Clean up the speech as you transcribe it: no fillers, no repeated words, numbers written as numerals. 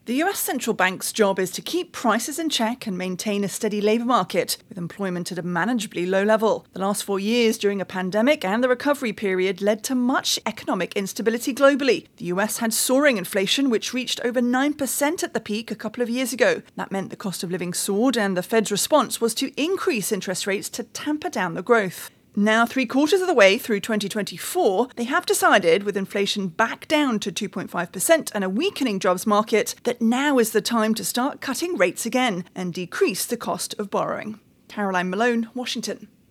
The US central bank's job is to keep prices in check and maintain a steady labour market, with employment at a manageably low level. The last 4 years during a pandemic and the recovery period led to much economic instability globally. The US had soaring inflation, which reached over 9% at the peak a couple of years ago. That meant the cost of living soared, and the Fed's response was to increase interest rates to tamper down the growth. Now, 3/4 of the way through 2024, they have decided, with inflation back down to 2.5% and a weakening jobs market, that now is the time to start cutting rates again and decrease the cost of borrowing. Caroline Malone, Washington.